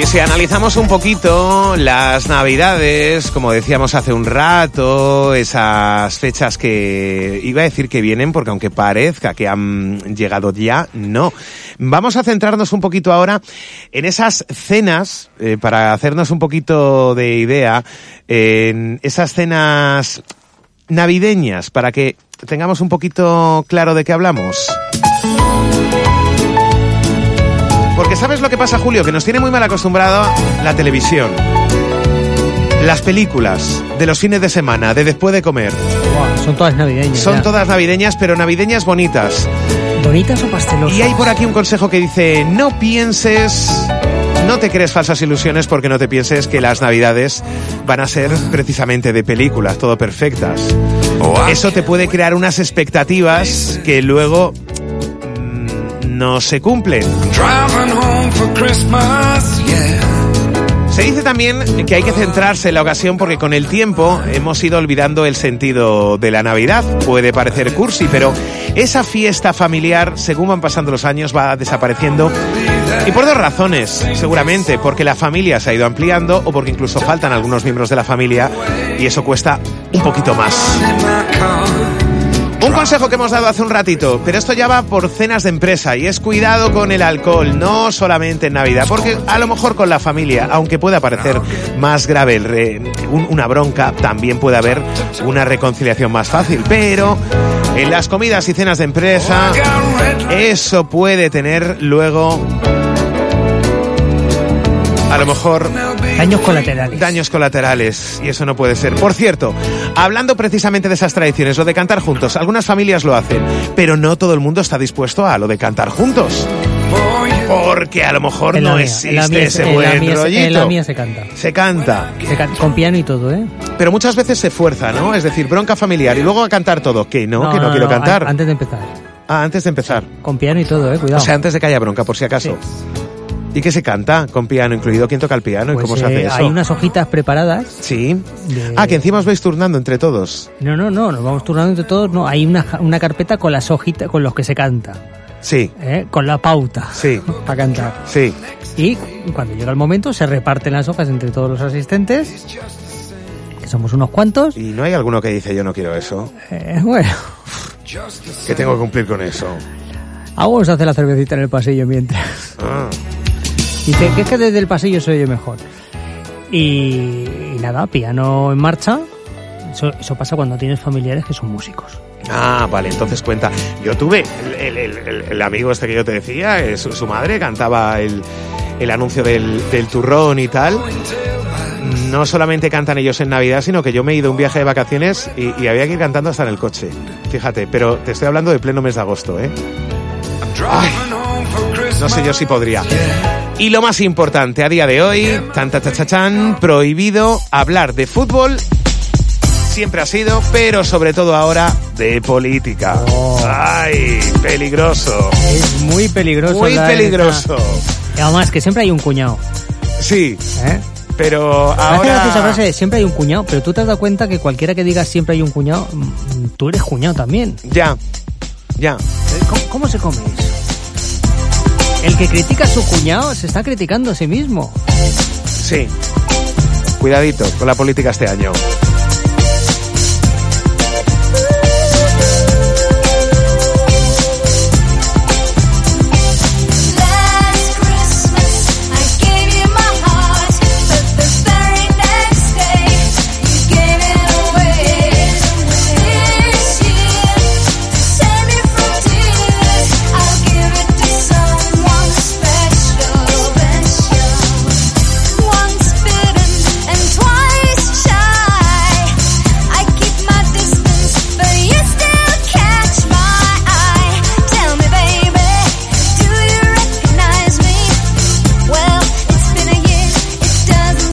Si analizamos un poquito las Navidades, como decíamos hace un rato, esas fechas que iba a decir que vienen, porque aunque parezca que han llegado ya, no. Vamos a centrarnos un poquito ahora en esas cenas, para hacernos un poquito de idea, en esas cenas navideñas, para que tengamos un poquito claro de qué hablamos. Porque ¿sabes lo que pasa, Julio? Que nos tiene muy mal acostumbrado la televisión, las películas de los fines de semana, de después de comer. Wow, son todas navideñas. Son todas navideñas, pero navideñas bonitas. ¿Bonitas o pastelosas? Y hay por aquí un consejo que dice, no te crees falsas ilusiones, porque no te pienses que las navidades van a ser precisamente de películas, todo perfectas. Eso te puede crear unas expectativas que luego no se cumplen. Se dice también que hay que centrarse en la ocasión, porque con el tiempo hemos ido olvidando el sentido de la Navidad. Puede parecer cursi, pero esa fiesta familiar, según van pasando los años, va desapareciendo. Y por dos razones, seguramente, porque la familia se ha ido ampliando o porque incluso faltan algunos miembros de la familia y eso cuesta un poquito más. Un consejo que hemos dado hace un ratito, pero esto ya va por cenas de empresa, y es cuidado con el alcohol, no solamente en Navidad, porque a lo mejor con la familia, aunque pueda parecer más grave una bronca, también puede haber una reconciliación más fácil, pero en las comidas y cenas de empresa eso puede tener luego a lo mejor daños colaterales, y eso no puede ser. Por cierto, hablando precisamente de esas tradiciones, lo de cantar juntos, algunas familias lo hacen, pero no todo el mundo está dispuesto a lo de cantar juntos, porque a lo mejor no existe ese buen rollito. En la mía se canta. Se canta. Con piano y todo, ¿eh? Pero muchas veces se fuerza, ¿no? Es decir, bronca familiar y luego a cantar todo. Que no quiero cantar. Antes de empezar. Ah, antes de empezar. Con piano y todo, cuidado. O sea, antes de que haya bronca, por si acaso. Sí. ¿Y qué se canta con piano incluido? ¿Quién toca el piano? Pues, ¿y cómo se hace eso? Hay unas hojitas preparadas. Sí. Que encima os vais turnando entre todos. No, nos vamos turnando entre todos. No, hay una carpeta con las hojitas con los que se canta. Sí. Con la pauta. Sí. Para cantar. Sí. Y cuando llega el momento se reparten las hojas entre todos los asistentes, que somos unos cuantos. ¿Y no hay alguno que dice yo no quiero eso? Bueno. ¿Qué tengo que cumplir con eso? Vamos a hacer la cervecita en el pasillo mientras. Dice que es que desde el pasillo se oye mejor. Y nada, piano en marcha. Eso pasa cuando tienes familiares que son músicos. Ah, vale, entonces cuenta. Yo tuve el amigo este que yo te decía, su madre cantaba el anuncio del turrón y tal. No solamente cantan ellos en Navidad, sino que yo me he ido a un viaje de vacaciones y había que ir cantando hasta en el coche. Fíjate, pero te estoy hablando de pleno mes de agosto, ¿eh? Ay, no sé yo si podría. Y lo más importante, a día de hoy, prohibido hablar de fútbol. Siempre ha sido, pero sobre todo ahora, de política. ¡Ay, peligroso! Es muy peligroso. Muy peligroso. Además, que siempre hay un cuñado. Sí. Pero ahora... esa frase, siempre hay un cuñado, pero tú te has dado cuenta que cualquiera que diga siempre hay un cuñado, tú eres cuñado también. Ya. ¿Cómo se come eso? El que critica a su cuñado se está criticando a sí mismo. Sí. Cuidadito con la política este año.